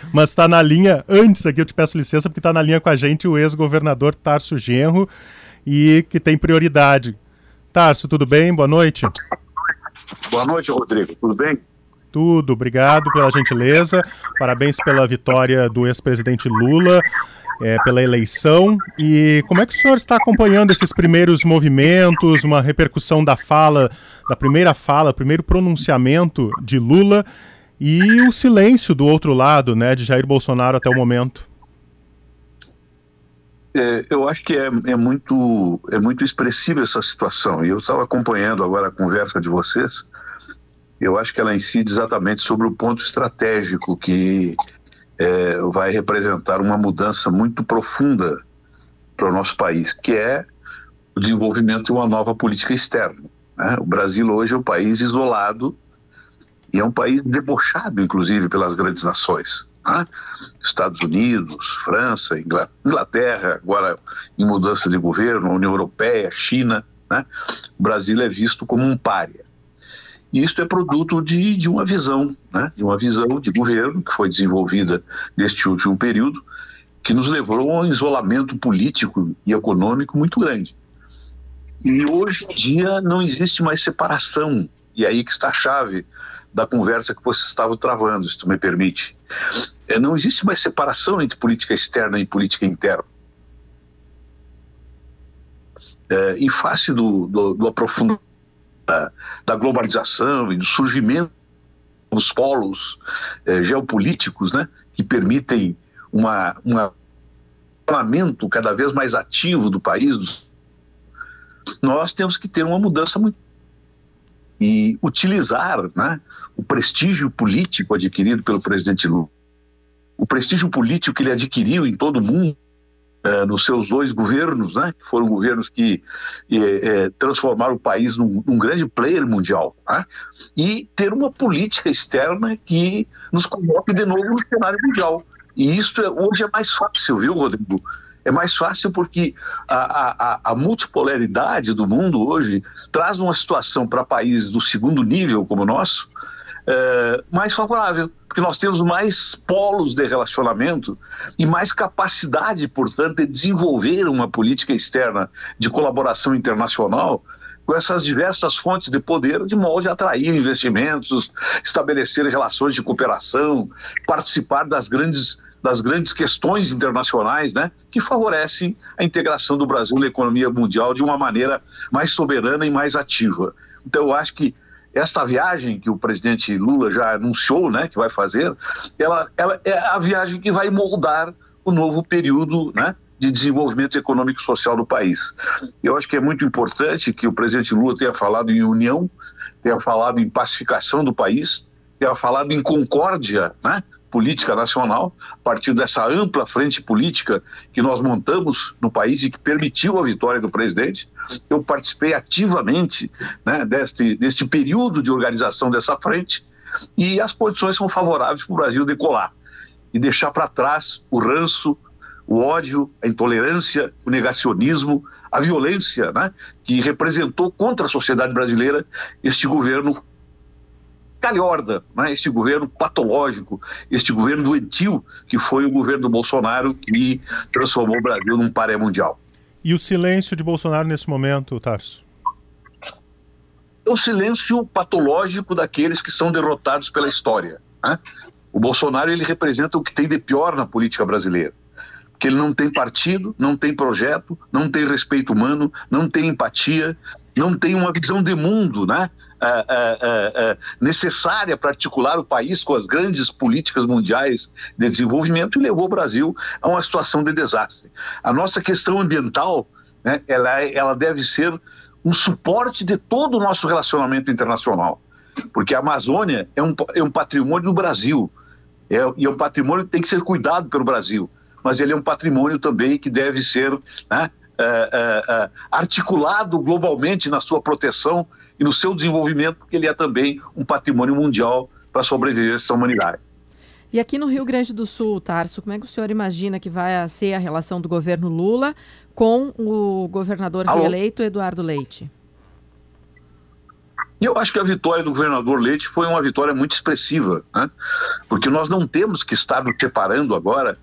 mas está na linha, antes aqui eu te peço licença, porque está na linha com a gente o ex-governador Tarso Genro, e que tem prioridade. Tarso, tudo bem? Boa noite. Boa noite, Rodrigo. Tudo bem? Tudo, obrigado pela gentileza. Parabéns pela vitória do ex-presidente Lula, pela eleição. E como é que o senhor está acompanhando esses primeiros movimentos, uma repercussão da primeiro pronunciamento de Lula e o silêncio do outro lado, né, de Jair Bolsonaro até o momento? Eu acho que é muito expressiva essa situação. E eu estava acompanhando agora a conversa de vocês. Eu acho que ela incide exatamente sobre o ponto estratégico que vai representar uma mudança muito profunda para o nosso país, que é o desenvolvimento de uma nova política externa, né? O Brasil hoje é um país isolado e é um país debochado, inclusive, pelas grandes nações, né? Estados Unidos, França, Inglaterra, agora em mudança de governo, União Europeia, China, né? O Brasil é visto como um pária. E isso é produto de uma visão, né? De uma visão de governo que foi desenvolvida neste último período, que nos levou a um isolamento político e econômico muito grande. E hoje em dia não existe mais separação, e aí que está a chave da conversa que vocês estavam travando, se tu me permite. Não existe mais separação entre política externa e política interna. Em face do aprofundamento da globalização e do surgimento dos polos geopolíticos, né, que permitem um parlamento cada vez mais ativo do país, nós temos que ter uma mudança muito e utilizar, né, o prestígio político adquirido pelo presidente Lula, o prestígio político que ele adquiriu em todo o mundo, nos seus dois governos, né, que foram governos que transformaram o país num grande player mundial, né, e ter uma política externa que nos coloque de novo no cenário mundial. E isso hoje é mais fácil, viu, Rodrigo? É mais fácil porque a multipolaridade do mundo hoje traz uma situação para países do segundo nível como o nosso mais favorável, porque nós temos mais polos de relacionamento e mais capacidade, portanto, de desenvolver uma política externa de colaboração internacional com essas diversas fontes de poder, de modo a atrair investimentos, estabelecer relações de cooperação, participar das grandes questões internacionais, né, que favorecem a integração do Brasil na economia mundial de uma maneira mais soberana e mais ativa. Então, eu acho que esta viagem que o presidente Lula já anunciou, né, que vai fazer, ela é a viagem que vai moldar o novo período, né, de desenvolvimento econômico e social do país. Eu acho que é muito importante que o presidente Lula tenha falado em união, tenha falado em pacificação do país, tenha falado em concórdia, né, política nacional, a partir dessa ampla frente política que nós montamos no país e que permitiu a vitória do presidente. Eu participei ativamente, né, deste período de organização dessa frente, e as condições são favoráveis para o Brasil decolar e deixar para trás o ranço, o ódio, a intolerância, o negacionismo, a violência, né, que representou contra a sociedade brasileira este governo calhorda, né? Este governo patológico, este governo doentio que foi o governo do Bolsonaro, que transformou o Brasil num pária mundial. E o silêncio de Bolsonaro nesse momento, Tarso? O silêncio patológico daqueles que são derrotados pela história, né? O Bolsonaro, ele representa o que tem de pior na política brasileira, porque ele não tem partido, não tem projeto, não tem respeito humano, não tem empatia, não tem uma visão de mundo, né, necessária para articular o país com as grandes políticas mundiais de desenvolvimento, e levou o Brasil a uma situação de desastre. A nossa questão ambiental, né, ela deve ser um suporte de todo o nosso relacionamento internacional, porque a Amazônia é um patrimônio do Brasil, e é um patrimônio que tem que ser cuidado pelo Brasil, mas ele é um patrimônio também que deve ser, né, articulado globalmente na sua proteção e no seu desenvolvimento, porque ele é também um patrimônio mundial para a sobrevivência da humanidade. E aqui no Rio Grande do Sul, Tarso, como é que o senhor imagina que vai ser a relação do governo Lula com o governador reeleito Eduardo Leite? E eu acho que a vitória do governador Leite foi uma vitória muito expressiva, né? Porque nós não temos que estar nos separando agora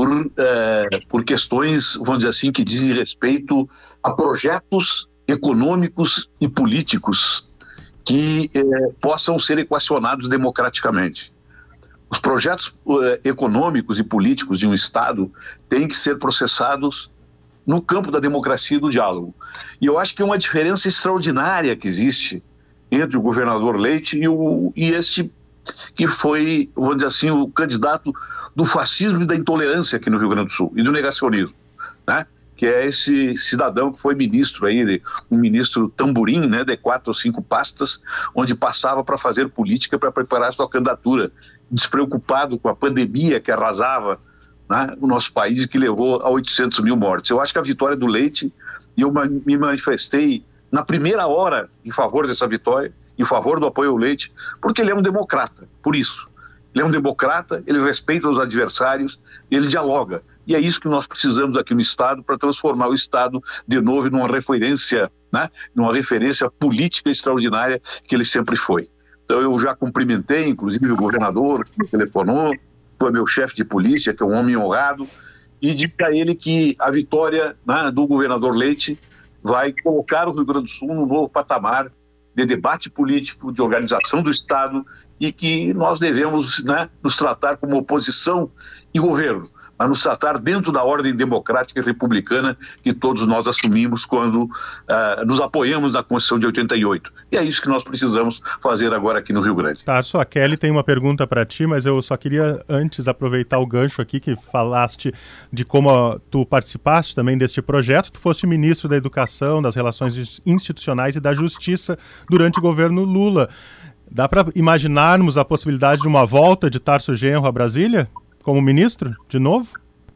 por questões, vamos dizer assim, que dizem respeito a projetos econômicos e políticos que possam ser equacionados democraticamente. Os projetos econômicos e políticos de um Estado têm que ser processados no campo da democracia e do diálogo. E eu acho que é uma diferença extraordinária que existe entre o governador Leite e esse que foi, vamos dizer assim, o candidato do fascismo e da intolerância aqui no Rio Grande do Sul, e do negacionismo, né? Que é esse cidadão que foi ministro aí, um ministro tamborim, né, de 4 ou 5 pastas, onde passava para fazer política, para preparar sua candidatura, despreocupado com a pandemia que arrasava, né, o nosso país e que levou a 800 mil mortes. Eu acho que a vitória do Leite, e eu me manifestei na primeira hora em favor dessa vitória, em favor do apoio ao Leite, porque ele é um democrata, por isso. Ele é um democrata, ele respeita os adversários, ele dialoga. E é isso que nós precisamos aqui no Estado para transformar o Estado de novo numa referência, né, numa referência política extraordinária que ele sempre foi. Então eu já cumprimentei, inclusive, o governador, que me telefonou, foi meu chefe de polícia, que é um homem honrado, e disse a ele que a vitória, né, do governador Leite vai colocar o Rio Grande do Sul num novo patamar de debate político, de organização do Estado, e que nós devemos, né, nos tratar como oposição e governo, mas nos tratar dentro da ordem democrática e republicana que todos nós assumimos quando nos apoiamos na Constituição de 88. E é isso que nós precisamos fazer agora aqui no Rio Grande. Tarso, a Kelly tem uma pergunta para ti, mas eu só queria antes aproveitar o gancho aqui que falaste de como tu participaste também deste projeto. Tu foste ministro da Educação, das Relações Institucionais e da Justiça durante o governo Lula. Dá para imaginarmos a possibilidade de uma volta de Tarso Genro a Brasília como ministro, de novo?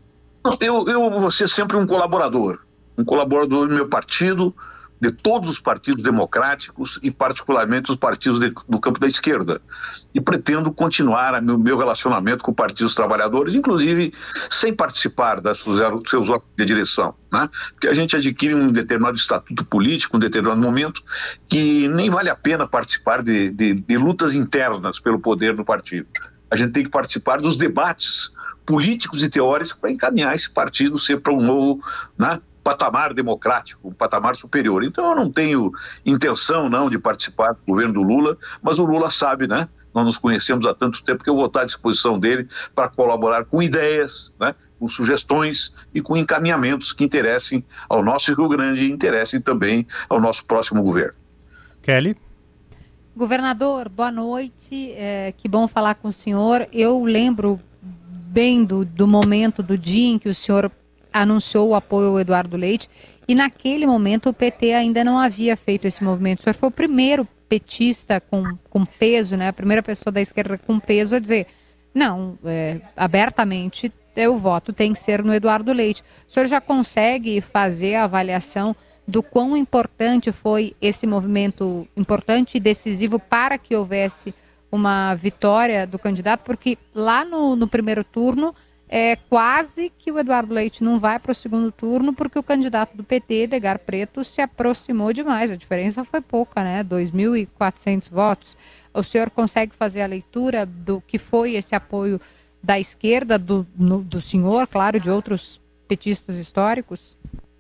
Eu vou ser sempre um colaborador do meu partido, de todos os partidos democráticos e particularmente os partidos do campo da esquerda. E pretendo continuar meu relacionamento com partidos trabalhadores, inclusive sem participar dos seus órgãos de direção, né? Porque a gente adquire um determinado estatuto político, um determinado momento, que nem vale a pena participar de lutas internas pelo poder do partido. A gente tem que participar dos debates políticos e teóricos para encaminhar esse partido ser para um novo, né, patamar democrático, um patamar superior. Então eu não tenho intenção não de participar do governo do Lula, mas o Lula sabe, né? Nós nos conhecemos há tanto tempo que eu vou estar à disposição dele para colaborar com ideias, né, com sugestões e com encaminhamentos que interessem ao nosso Rio Grande e interessem também ao nosso próximo governo. Kelly? Governador, boa noite, que bom falar com o senhor. Eu lembro bem do momento, do dia em que o senhor anunciou o apoio ao Eduardo Leite, e naquele momento o PT ainda não havia feito esse movimento. O senhor foi o primeiro petista com peso, né, a primeira pessoa da esquerda com peso a dizer, não, abertamente o voto tem que ser no Eduardo Leite. O senhor já consegue fazer a avaliação do quão importante foi esse movimento, importante e decisivo para que houvesse uma vitória do candidato? Porque lá no primeiro turno, quase que o Eduardo Leite não vai para o segundo turno, porque o candidato do PT, Edgar Preto, se aproximou demais. A diferença foi pouca, né? 2.400 votos. O senhor consegue fazer a leitura do que foi esse apoio da esquerda, do senhor, claro, de outros petistas históricos?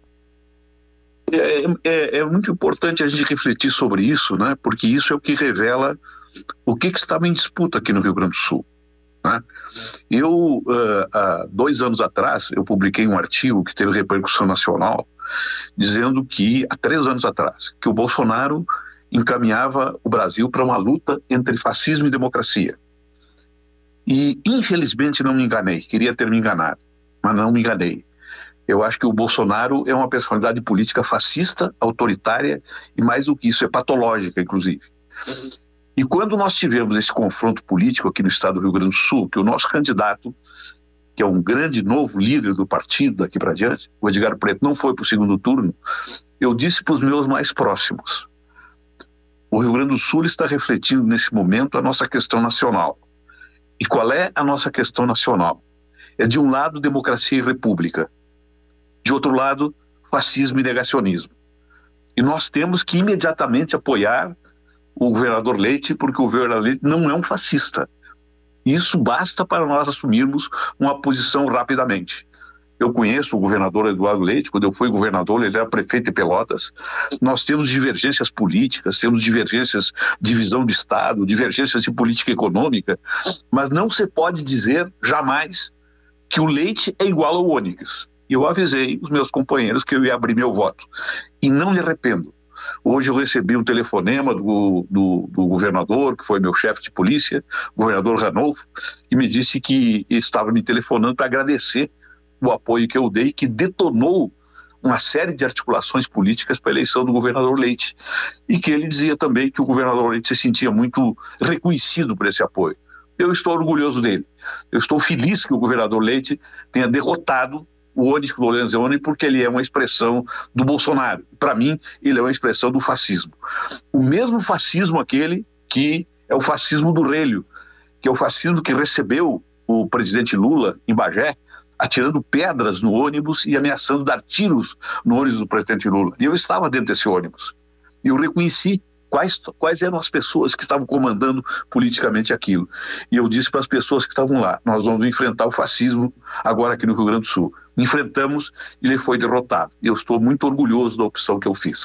É muito importante a gente refletir sobre isso, né? Porque isso é o que revela o que estava em disputa aqui no Rio Grande do Sul, né? Eu, há 2 anos atrás, eu publiquei um artigo que teve repercussão nacional, dizendo que, há 3 anos atrás, que o Bolsonaro encaminhava o Brasil para uma luta entre fascismo e democracia. E, infelizmente, não me enganei. Queria ter me enganado, mas não me enganei. Eu acho que o Bolsonaro é uma personalidade política fascista, autoritária e, mais do que isso, é patológica, inclusive. E quando nós tivemos esse confronto político aqui no estado do Rio Grande do Sul, que o nosso candidato, que é um grande novo líder do partido daqui para diante, o Edgar Preto, não foi para o segundo turno, eu disse para os meus mais próximos, o Rio Grande do Sul está refletindo nesse momento a nossa questão nacional. E qual é a nossa questão nacional? É, de um lado, democracia e república. De outro lado, fascismo e negacionismo. E nós temos que imediatamente apoiar o governador Leite, porque o governador Leite não é um fascista. Isso basta para nós assumirmos uma posição rapidamente. Eu conheço o governador Eduardo Leite, quando eu fui governador, ele era prefeito de Pelotas. Nós temos divergências políticas, temos divergências de visão de Estado, divergências de política econômica, mas não se pode dizer jamais que o Leite é igual ao Onyx. E eu avisei os meus companheiros que eu ia abrir meu voto. E não me arrependo. Hoje eu recebi um telefonema do governador, que foi meu chefe de polícia, o governador Ranolfo, que me disse que estava me telefonando para agradecer o apoio que eu dei, que detonou uma série de articulações políticas para a eleição do governador Leite. E que ele dizia também que o governador Leite se sentia muito reconhecido por esse apoio. Eu estou orgulhoso dele. Eu estou feliz que o governador Leite tenha derrotado o Onyx Lorenzoni, porque ele é uma expressão do Bolsonaro. Para mim, ele é uma expressão do fascismo. O mesmo fascismo aquele que é o fascismo do Relho, que é o fascismo que recebeu o presidente Lula em Bagé, atirando pedras no ônibus e ameaçando dar tiros no ônibus do presidente Lula. E eu estava dentro desse ônibus. E eu reconheci quais eram as pessoas que estavam comandando politicamente aquilo. E eu disse para as pessoas que estavam lá, nós vamos enfrentar o fascismo agora aqui no Rio Grande do Sul. Enfrentamos e ele foi derrotado. E eu estou muito orgulhoso da opção que eu fiz.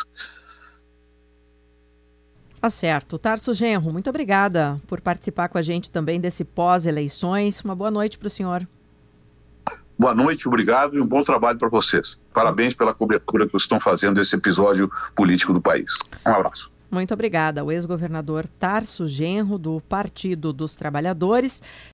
Tá certo. Tarso Genro, muito obrigada por participar com a gente também desse pós-eleições. Uma boa noite para o senhor. Boa noite, obrigado e um bom trabalho para vocês. Parabéns pela cobertura que vocês estão fazendo desse episódio político do país. Um abraço. Muito obrigada. O ex-governador Tarso Genro, do Partido dos Trabalhadores.